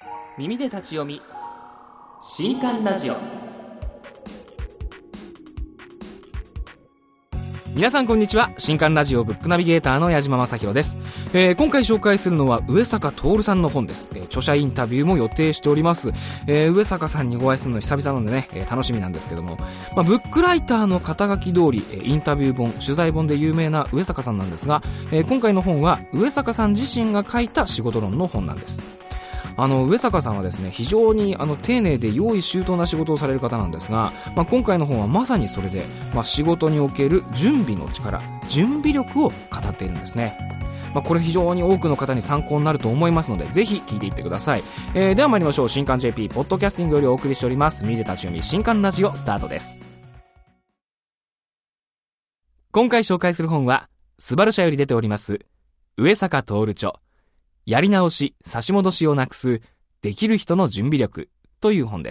耳で立ち読み新刊ラジオ。皆さんこんにちは。新刊ラジオブックナビゲーターの矢島正弘です。今回紹介するのは上坂徹さんの本です。著者インタビューも予定しております。上坂さんにお会いするの久々なのでね、楽しみなんですけども、ブックライターの肩書き通り、インタビュー本、取材本で有名な上坂さんなんですが、今回の本は上坂さん自身が書いた仕事論の本なんです。上坂さんはですね、非常に丁寧で用意周到な仕事をされる方なんですが、今回の本はまさにそれで、仕事における準備の力、準備力を語っているんですね。これ非常に多くの方に参考になると思いますので、ぜひ聞いていってください。では参りましょう。新刊 JP ポッドキャスティングよりお送りしております耳で立ち読み新刊ラジオスタートです。今回紹介する本はスバル社より出ております上坂徹著やり直し、差し戻しをなくす、できる人の準備力という本です。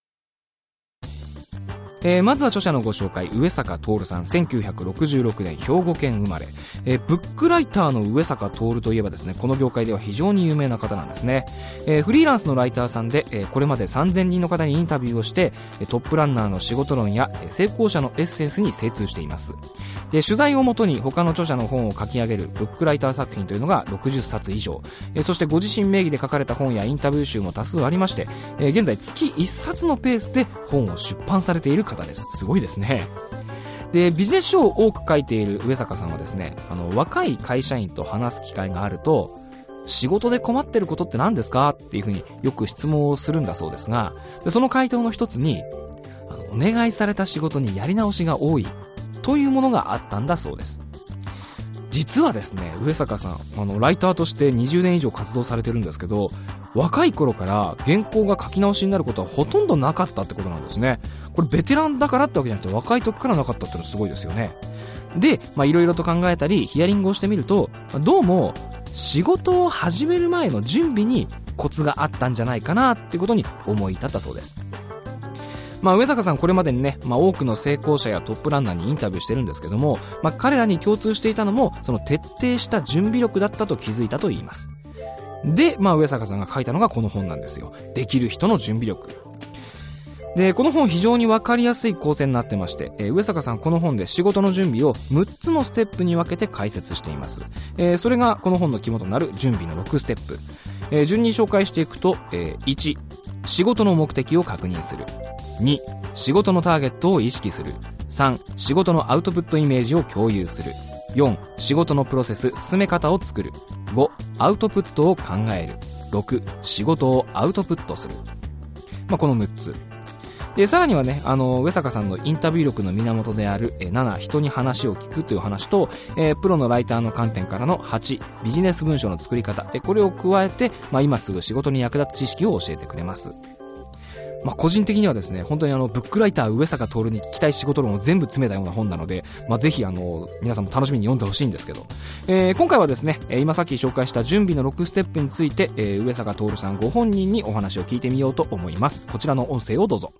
まずは著者のご紹介。上坂徹さん、1966年兵庫県生まれ。ブックライターの上坂徹といえばですね、この業界では非常に有名な方なんですね。フリーランスのライターさんで、これまで3000人の方にインタビューをして、トップランナーの仕事論や成功者のエッセンスに精通しています。で、取材をもとに他の著者の本を書き上げるブックライター作品というのが60冊以上。そしてご自身名義で書かれた本やインタビュー集も多数ありまして、現在月1冊のペースで本を出版されている方です。すごいですね。で、ビジネス書を多く書いている上坂さんはですね、若い会社員と話す機会があると、仕事で困ってることって何ですかっていうふうによく質問をするんだそうですが、でその回答の一つに、お願いされた仕事にやり直しが多いというものがあったんだそうです。実はですね、上坂さん、ライターとして20年以上活動されてるんですけど、若い頃から原稿が書き直しになることはほとんどなかったってことなんですね。これベテランだからってわけじゃなくて、若い時からなかったってのはすごいですよね。で、いろいろと考えたり、ヒアリングをしてみると、どうも、仕事を始める前の準備にコツがあったんじゃないかなっていうことに思い至ったそうです。上坂さんこれまでにね、多くの成功者やトップランナーにインタビューしてるんですけども、彼らに共通していたのも、その徹底した準備力だったと気づいたと言います。で、上坂さんが書いたのがこの本なんですよ。できる人の準備力。で、この本非常にわかりやすい構成になってまして、上坂さんこの本で仕事の準備を6つのステップに分けて解説しています。それがこの本の肝となる準備の6ステップ。順に紹介していくと、1、仕事の目的を確認する。2、仕事のターゲットを意識する。3、仕事のアウトプットイメージを共有する。4、仕事のプロセス、進め方を作る。5、アウトプットを考える。6、仕事をアウトプットする。この6つ。で、さらにはね、上坂さんのインタビュー力の源である7、人に話を聞くという話と、プロのライターの観点からの8、ビジネス文章の作り方、これを加えて、今すぐ仕事に役立つ知識を教えてくれます。個人的にはですね、本当にブックライター上坂徹に聞きたい仕事論を全部詰めたような本なので、ぜひ皆さんも楽しみに読んでほしいんですけど、今回はですね、今さっき紹介した準備の6ステップについて、上坂徹さんご本人にお話を聞いてみようと思います。こちらの音声をどうぞ。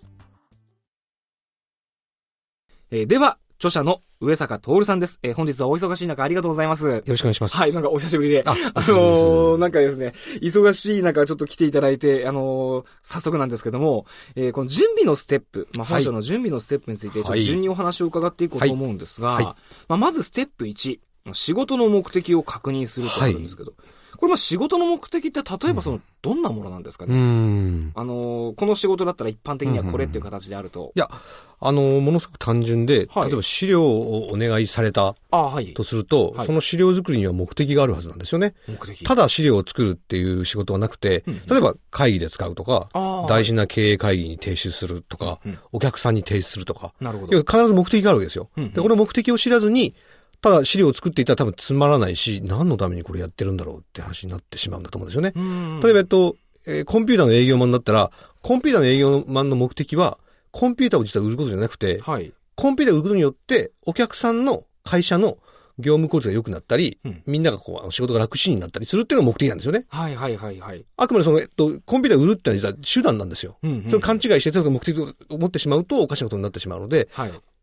では著者の上坂徹さんです。本日はお忙しい中ありがとうございます。よろしくお願いします。 はい、なんかお久しぶりで。なんかですね、忙しい中ちょっと来ていただいて、早速なんですけども、この準備のステップ、本書の準備のステップについて、ちょっと順にお話を伺っていこうと思うんですが、まずステップ1、仕事の目的を確認するとあるんですけど、これ仕事の目的って例えばどんなものなんですかね。この仕事だったら一般的にはこれっていう形であると。 いや、ものすごく単純で、例えば資料をお願いされたとすると、その資料作りには目的があるはずなんですよね。ただ資料を作るっていう仕事はなくて、例えば会議で使うとか、大事な経営会議に提出するとか、お客さんに提出するとか、必ず目的があるわけですよ。で、この目的を知らずに、ただ資料を作っていたら多分つまらないし、何のためにこれやってるんだろうって話になってしまうんだと思うんですよね。例えばコンピューターの営業マンだったら、コンピューターの営業マンの目的は、コンピューターを実は売ることじゃなくて、コンピューターを売ることによって、お客さんの会社の業務効率が良くなったり、みんなが仕事が楽しになったりするっていうのが目的なんですよね。あくまでコンピューターを売るってのは実は手段なんですよ。それを勘違いして、目的を持ってしまうとおかしなことになってしまうので、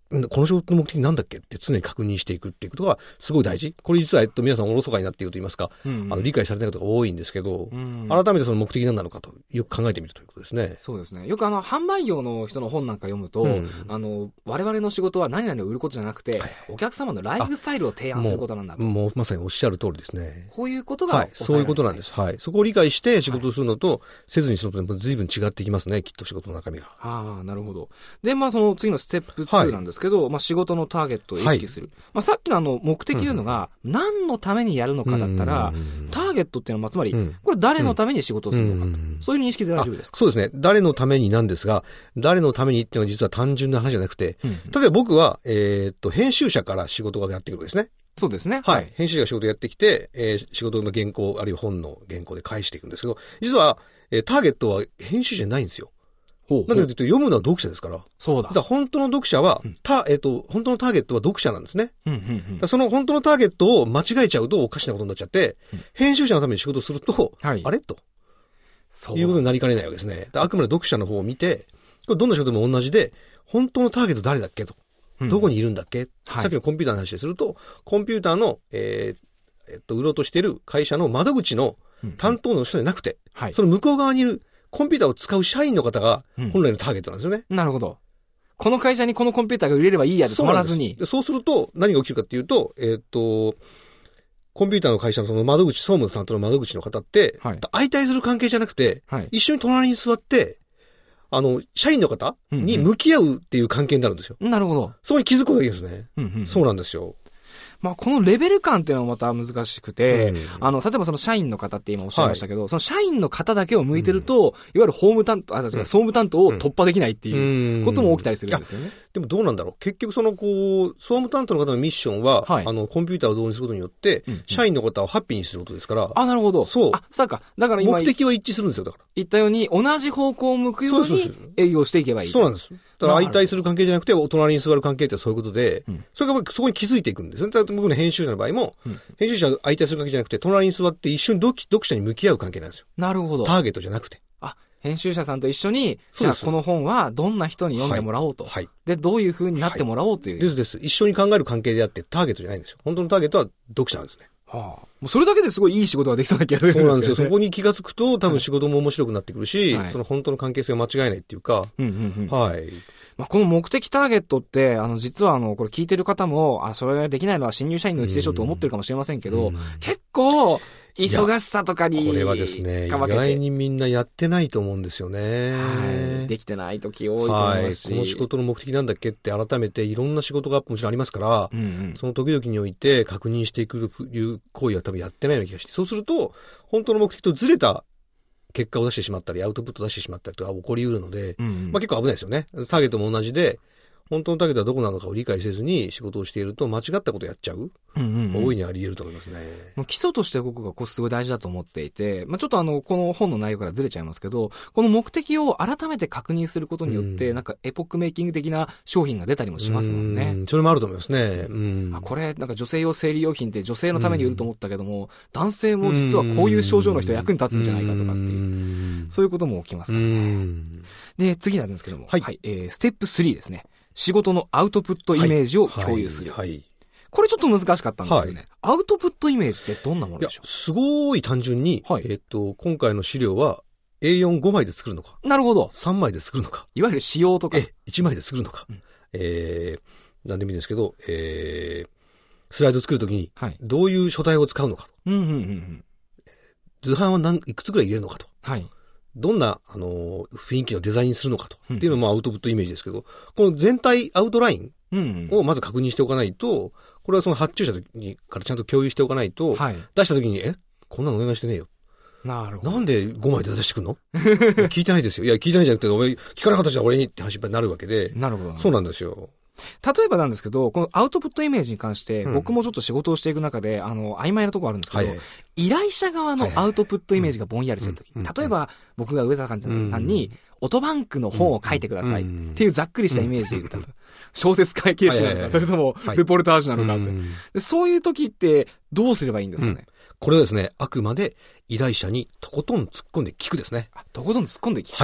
この仕事の目的なんだっけって常に確認していくっていうことがすごい大事。これ実は、皆さんおろそかになっていると言いますか、理解されないことが多いんですけど、改めてその目的何なのかとよく考えてみるということですね。 そうですね。よく販売業の人の本なんか読むと、我々の仕事は何々を売ることじゃなくて、お客様のライフスタイルを提案することなんだと。 もうまさにおっしゃる通りですね。 こういうことが、 そういうことなんです。はい。そこを理解して仕事をするのと、せずにするのと随分違ってきますね、きっと仕事の中身が。 なるほど。で、その次のステップ2なんですけど、仕事のターゲットを意識する。さっきの目的というのが、何のためにやるのかだったら、ターゲットっていうのは、つまり、これ誰のために仕事をするのかと。そういう認識で大丈夫ですか？ そうですね。誰のためになんですが、誰のためにっていうのは実は単純な話じゃなくて、例えば僕は、編集者から仕事がやってくるわけですね。 そうですね。 はい。編集者が仕事やってきて、仕事の原稿、あるいは本の原稿で返していくんですけど、実は、ターゲットは編集者じゃないんですよ。なんでかというと、読むのは読者ですから。 そうだ。 実は本当の読者は、本当のターゲットは読者なんですね。その本当のターゲットを間違えちゃうとおかしなことになっちゃって、編集者のために仕事をすると、あれと。いうことになりかねないわけですね。あくまで読者の方を見て、これどんな仕事でも同じで、本当のターゲット誰だっけと。どこにいるんだっけ、さっきのコンピューターの話ですると、コンピューターの、売ろうとしている会社の窓口の担当の人じゃなくて、その向こう側にいるコンピューターを使う社員の方が本来のターゲットなんですよね。 なるほど。この会社にこのコンピューターが売れればいいやで止まらずに。 そうすると何が起きるかっていうと、コンピューターの会社のその窓口、総務担当の窓口の方って、相対する関係じゃなくて、一緒に隣に座って、社員の方に向き合うっていう関係になるんですよ。 なるほど。 そこに気づくことがいいですね。そうなんですよ。 このレベル感っていうのはまた難しくて、例えばその社員の方って今おっしゃいましたけど、その社員の方だけを向いてると、いわゆる総務担当を突破できないっていうことも起きたりするんですよね。 でもどうなんだろう。結局総務担当の方のミッションは、コンピューターを導入することによって、社員の方をハッピーにすることですから。 なるほど。そう。そうか。だから今。 目的は一致するんですよ、だから。 言ったように、同じ方向を向くように営業していけばいい。 そうなんです。だから相対する関係じゃなくて、お隣に座る関係ってそういうことで、それがそこに気づいていくんですよ。僕の編集者の場合も、編集者が相対する関係じゃなくて、隣に座って一緒に読者に向き合う関係なんですよ。 なるほど。 ターゲットじゃなくて。 編集者さんと一緒に、じゃあこの本はどんな人に読んでもらおうと。で、どういう風になってもらおうという。 です。一緒に考える関係であって、ターゲットじゃないんですよ。本当のターゲットは読者なんですね。 もうそれだけですごいいい仕事ができそうな気がするんですけどね。 そうなんですよ。そこに気がつくと、多分仕事も面白くなってくるし、その本当の関係性を間違えないっていうか、はい。 この目的ターゲットって、実はこれ聞いてる方も、それができないのは新入社員のうちでしょと思ってるかもしれませんけど、結構、忙しさとかに。 これはですね、意外にみんなやってないと思うんですよね。 できてない時多いと思いますし。 この仕事の目的なんだっけって改めていろんな仕事がもちろんありますから、その時々において確認していくという行為は多分やってないような気がして、そうすると、本当の目的とずれた結果を出してしまったり、アウトプットを出してしまったりとか起こり得るので、結構危ないですよね。ターゲットも同じで、本当のターゲットはどこなのかを理解せずに仕事をしていると間違ったことをやっちゃう。大いにあり得ると思いますね。 基礎として僕がすごい大事だと思っていて、ちょっとこの本の内容からずれちゃいますけど、この目的を改めて確認することによって、エポックメイキング的な商品が出たりもしますもんね。 それもあると思いますね。 これ、女性用生理用品って女性のために売ると思ったけども、男性も実はこういう症状の人役に立つんじゃないかとかっていう、そういうことも起きますからね。で、次なんですけども、ステップ3ですね。仕事のアウトプットイメージを共有する。これちょっと難しかったんですよね。アウトプットイメージってどんなものでしょう？ すごい単純に、今回の資料は A45 枚で作るのか。 なるほど。 3枚で作るのか。 いわゆる仕様とか。 1枚で作るのか。なんでもいいんですけど、スライド作るときに、どういう書体を使うのかと。図版はいくつくらい入れるのかと。どんな、雰囲気のデザインにするのかと。っていうのもアウトプットイメージですけど、この全体アウトラインをまず確認しておかないと、これはその発注者からちゃんと共有しておかないと、出した時に、こんなのお願いしてねえよ。 なるほど。 なんで5枚で出してくんの聞いてないですよ。いや、聞いてないじゃなくて、聞かなかったじゃん、俺にって話になるわけで。 なるほど。 そうなんですよ。 例えばなんですけど、このアウトプットイメージに関して、僕もちょっと仕事をしていく中で、曖昧なところあるんですけど、依頼者側のアウトプットイメージがぼんやりしてるとき、例えば僕が上田さんに、オートバンクの本を書いてくださいっていうざっくりしたイメージで言ったと。小説会形式なのか、それともレポルタージュなのかって。そういうときってどうすればいいんですかね？ これはですね、あくまで依頼者にとことん突っ込んで聞くですね。 とことん突っ込んで聞く。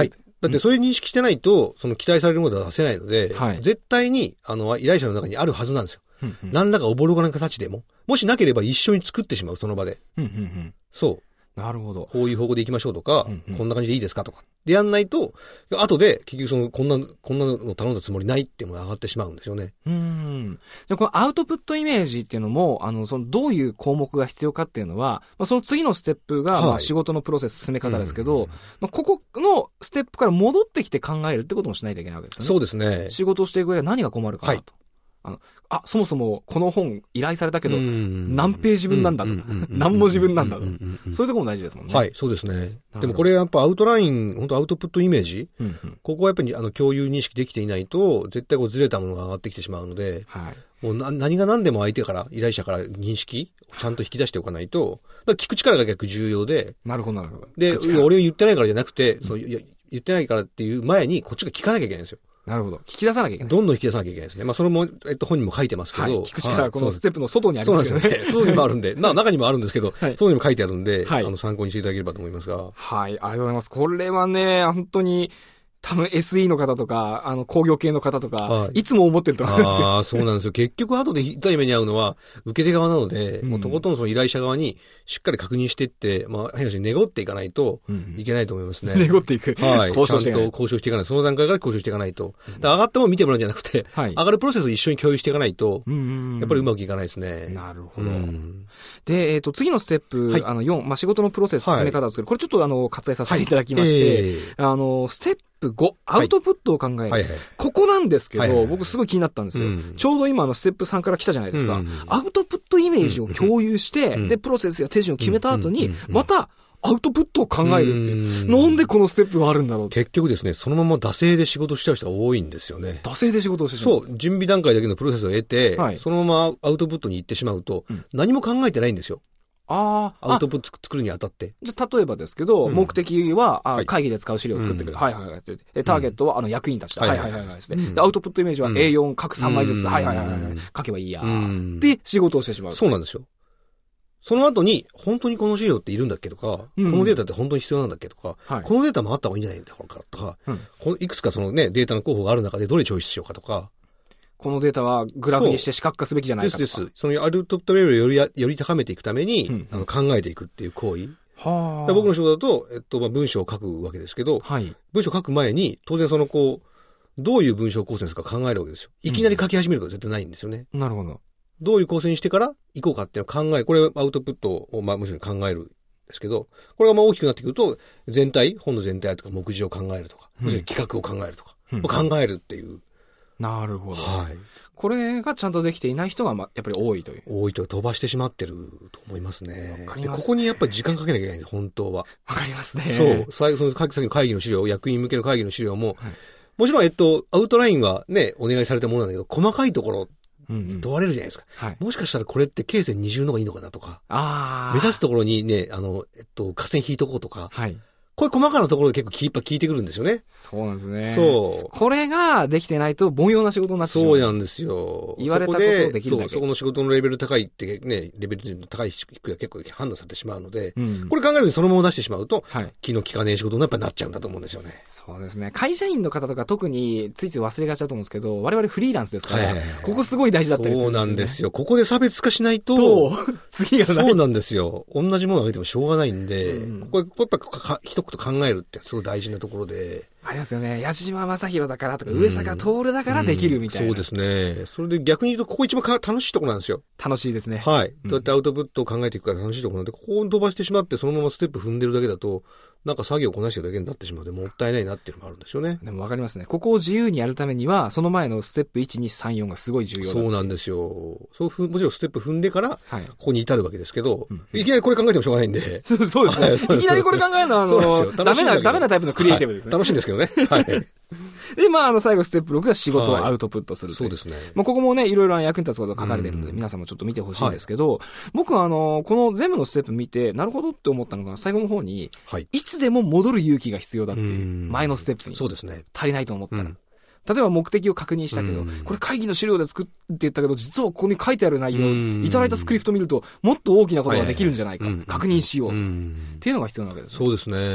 だってそれ認識してないと、その期待されるものは出せないので、 はい、 絶対に、依頼者の中にあるはずなんですよ。何らかおぼろがない形でも。もしなければ一緒に作ってしまう、その場で。そう。 なるほど。 こういう方向で行きましょうとか、こんな感じでいいですかとか。でやんないと、後で結局こんなの頼んだつもりないっていうのが上がってしまうんですよね。 じゃこのアウトプットイメージっていうのも、そのどういう項目が必要かっていうのは、その次のステップが、仕事のプロセス進め方ですけど、ここのステップから戻ってきて考えるってこともしないといけないわけですよね。 そうですね。 仕事をしていく上で何が困るかなと。そもそもこの本依頼されたけど、何ページ分なんだと。何文字分なんだと。そういうところも大事ですもんね。 はい、そうですね。でもこれやっぱアウトライン、本当アウトプットイメージ、ここはやっぱり共有認識できていないと、絶対ずれたものが上がってきてしまうので、もう何が何でも相手から、依頼者から認識をちゃんと引き出しておかないと、聞く力が逆重要で、 なるほど、なるほど。 で、俺を言ってないからじゃなくて、言ってないからっていう前に、こっちが聞かなきゃいけないんですよ。 なるほど。聞き出さなきゃいけない。 どんどん引き出さなきゃいけないですね。それも、本にも書いてますけど。 聞く力はこのステップの外にありますよね。 そうなんですよね。外にもあるんで、中にもあるんですけど、外にも書いてあるんで、参考にしていただければと思いますが。 はい、ありがとうございます。これはね、本当に、多分 SE の方とか、工業系の方とか、いつも思ってると思いますよ。 そうなんですよ。結局後で痛い目に遭うのは、受け手側なので、もうとことんその依頼者側にしっかり確認していって、変な話に願っていかないといけないと思いますね。 願っていく。 はい。交渉していかない。ちゃんと交渉していかない。その段階から交渉していかないと。上がったもの見てもらうんじゃなくて、上がるプロセスを一緒に共有していかないと、やっぱりうまくいかないですね。 なるほど。で、次のステップ、4、仕事のプロセス進め方を作る。これちょっと割愛させていただきまして、ステップ5、アウトプットを考える。ここなんですけど、僕すごい気になったんですよ。ちょうど今ステップ3から来たじゃないですか。アウトプットイメージを共有して、で、プロセスや手順を決めた後に、また、アウトプットを考えるっていう。なんでこのステップがあるんだろう。 結局ですね、そのまま惰性で仕事しちゃう人が多いんですよね。 惰性で仕事をしてしまう。そう、準備段階だけのプロセスを得て、そのままアウトプットに行ってしまうと、何も考えてないんですよ。アウトプット作るにあたって。 じゃ例えばですけど、目的は、会議で使う資料を作ってくる。ターゲットは、役員たちだ。ですね。アウトプットイメージは A4 各3枚ずつ。書けばいいや。で、仕事をしてしまう。 そうなんですよ。その後に、本当にこの資料っているんだっけとか、このデータって本当に必要なんだっけとか、このデータもあった方がいいんじゃないんだろうかとか、いくつかそのね、データの候補がある中でどれチョイスしようかとか、 このデータはグラフにして視覚化すべきじゃないかとか。 です。そのアウトプットレベルをより高めていくために、考えていくっていう行為。僕の仕事だと、文章を書くわけですけど、文章を書く前に、当然どういう文章構成ですか考えるわけですよ。いきなり書き始めることは絶対ないんですよね。 なるほど。 どういう構成にしてから行こうかっていうのを考える。これアウトプットをむしろ考えるんですけど、これが大きくなってくると、本の全体とか目次を考えるとか、企画を考えるとか、考えるっていう。 なるほど。これがちゃんとできていない人が、やっぱり多いという。 多いと飛ばしてしまってると思いますね。わかります。ここにやっぱり時間かけなきゃいけないんです、本当は。 わかりますね。 そう。さっきの会議の資料、役員向けの会議の資料も、もちろん、アウトラインはね、お願いされたものなんだけど、細かいところ、問われるじゃないですか。もしかしたらこれって経線20の方がいいのかなとか。目指すところにね、下線引いとこうとか。こういう細かなところで結構聞いてくるんですよね。 そうなんですね。 そう。 これができてないと凡庸な仕事になってしまう。 そうなんですよ。 言われたことをできるだけ。 そこの仕事のレベル高いってね、レベルの高い低いが結構判断されてしまうので、これ考えずにそのまま出してしまうと、気の利かねえ仕事にやっぱりなっちゃうんだと思うんですよね。 そうですね。会社員の方とか特についつい忘れがちだと思うんですけど、我々フリーランスですから、ここすごい大事だったりするんですよね。 そうなんですよ。ここで差別化しないと、 次がない。 そうなんですよ。同じものをあげてもしょうがないんで、これやっぱ一言考えるってすごい大事なところで。 ありますよね。矢島正宏だからとか、上坂徹だからできるみたいな。 そうですね。それで逆に言うと、ここ一番楽しいところなんですよ。 楽しいですね。 はい。どうやってアウトプットを考えていくか楽しいところなんで、ここを飛ばしてしまって、そのままステップ踏んでるだけだと、なんか作業をこなしてるだけになってしまうので、もったいないなっていうのもあるんですよね。 でもわかりますね。ここを自由にやるためには、その前のステップ1、2、3、4がすごい重要だ。 そうなんですよ。もちろんステップ踏んでから、ここに至るわけですけど、いきなりこれ考えてもしょうがないんで。 そうですね。いきなりこれ考えるのは、ダメなタイプのクリエイティブですね。 楽しいんですけどね。はい。 で、最後ステップ6が仕事をアウトプットする。 そうですね。 ここもね、いろいろ役に立つことが書かれているので、皆さんもちょっと見てほしいんですけど、僕はこの全部のステップ見て、なるほどって思ったのが、最後の方に、いつでも戻る勇気が必要だっていう、前のステップに。 そうですね。 足りないと思ったら。例えば目的を確認したけど、これ会議の資料で作って言ったけど、実はここに書いてある内容、いただいたスクリプト見ると、もっと大きなことができるんじゃないか、確認しようと。っていうのが必要なわけです。 そうですね。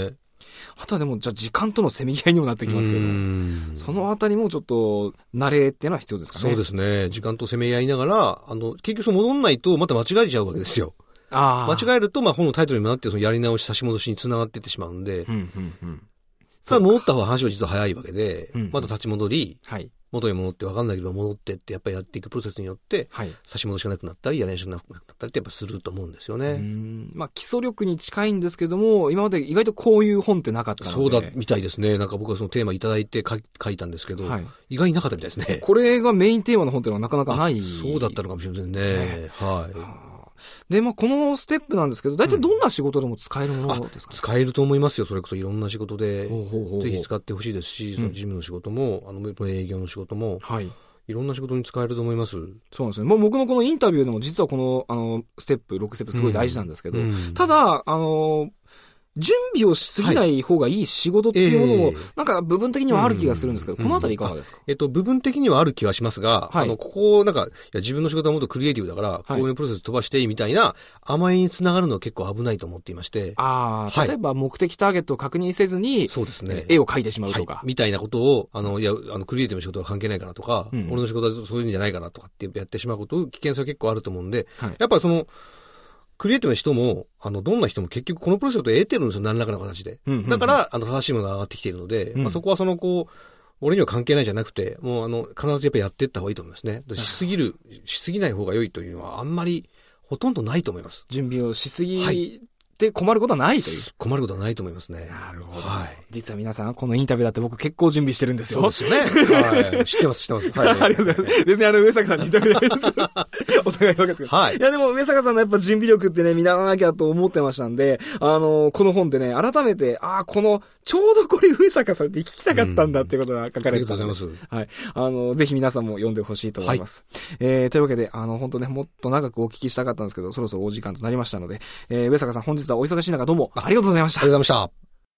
あとはでも、じゃあ時間とのせめぎ合いにもなってきますけど、そのあたりもちょっと、慣れっていうのは必要ですかね。 そうですね。時間とせめぎ合いながら、結局戻んないとまた間違えちゃうわけですよ。間違えると、本のタイトルにもなってそのやり直し差し戻しに繋がっていってしまうんで、さあ戻った方が話は実は早いわけで、また立ち戻り、元に戻って分かんないけど戻ってってやっぱりやっていくプロセスによって、差し戻しがなくなったり、やり直しがなくなったりってやっぱすると思うんですよね。 基礎力に近いんですけども、今まで意外とこういう本ってなかったので。 そうだみたいですね。なんか僕はそのテーマいただいて書いたんですけど、意外になかったみたいですね。 これがメインテーマの本っていうのはなかなかない。 そうだったのかもしれませんね。 で、このステップなんですけど、大体どんな仕事でも使えるものですか？ 使えると思いますよ。それこそいろんな仕事で、ぜひ使ってほしいですし、その事務の仕事も、営業の仕事も、いろんな仕事に使えると思います。 そうなんですね。僕のこのインタビューでも実はこの、ステップ、6ステップすごい大事なんですけど、ただ、準備をしすぎない方がいい仕事っていうものも、なんか部分的にはある気がするんですけど、このあたりいかがですか？ 部分的にはある気はしますが、ここなんか、自分の仕事はもっとクリエイティブだから、こういうプロセス飛ばしていいみたいな甘えにつながるのは結構危ないと思っていまして。 例えば目的ターゲットを確認せずに、 そうですね。 絵を描いてしまうとか。 みたいなことを、クリエイティブの仕事は関係ないからとか、俺の仕事はそういうんじゃないからとかってやってしまうこと、危険性は結構あると思うんで、やっぱクリエイティブな人も、どんな人も結局このプロセスを得てるんですよ、何らかの形で。だから、正しいものが上がってきているので、そこは俺には関係ないじゃなくて、もう必ずやっぱりやっていった方がいいと思いますね。しすぎない方が良いというのはあんまり、ほとんどないと思います。 準備をしすぎて困ることはないという。 困ることはないと思いますね。 なるほど。実は皆さん、このインタビューだって僕結構準備してるんですよ。 そうですよね。知ってます。 ありがとうございます。別に上坂さんにインタビューないです。お互い分かってください。いやでも上坂さんのやっぱ準備力ってね、見習わなきゃと思ってましたんで、この本でね、改めて、ちょうどこれ上坂さんって聞きたかったんだっていうことが書かれてたんで。 ありがとうございます。ぜひ皆さんも読んでほしいと思います。というわけで、本当ね、もっと長くお聞きしたかったんですけど、そろそろお時間となりましたので、上坂さん本日はお忙しい中どうもありがとうございました。 ありがとうございました。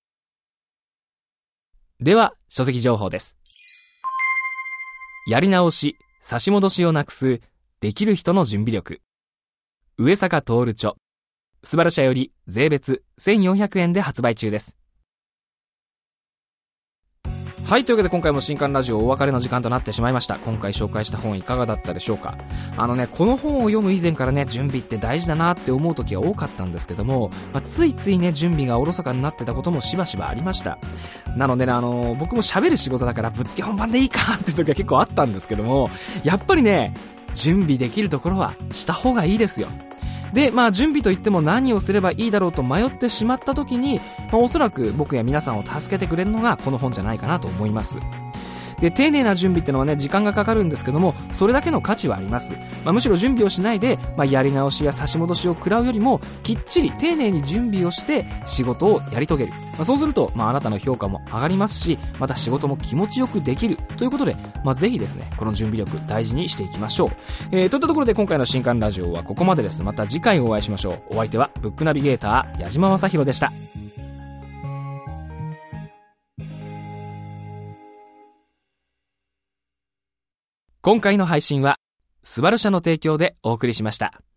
では、書籍情報です。やり直し、差し戻しをなくす、できる人の準備力。上坂徹著。スバル社より税別1400円で発売中です。はい、というわけで今回も新刊ラジオお別れの時間となってしまいました。今回紹介した本いかがだったでしょうか？この本を読む以前からね、準備って大事だなって思う時が多かったんですけども、ついついね、準備がおろそかになってたこともしばしばありました。なのでね、僕も喋る仕事だからぶっつけ本番でいいかって時は結構あったんですけども、やっぱりね、準備できるところはした方がいいですよ。で、準備といっても何をすればいいだろうと迷ってしまった時に、おそらく僕や皆さんを助けてくれるのがこの本じゃないかなと思います。で、丁寧な準備ってのはね、時間がかかるんですけども、それだけの価値はあります。むしろ準備をしないで、やり直しや差し戻しを食らうよりも、きっちり丁寧に準備をして仕事をやり遂げる。そうすると、あなたの評価も上がりますし、また仕事も気持ちよくできるということで、ぜひですね、この準備力大事にしていきましょう。といったところで今回の新刊ラジオはここまでです。また次回お会いしましょう。お相手はブックナビゲーター矢島正宏でした。今回の配信はスバル社の提供でお送りしました。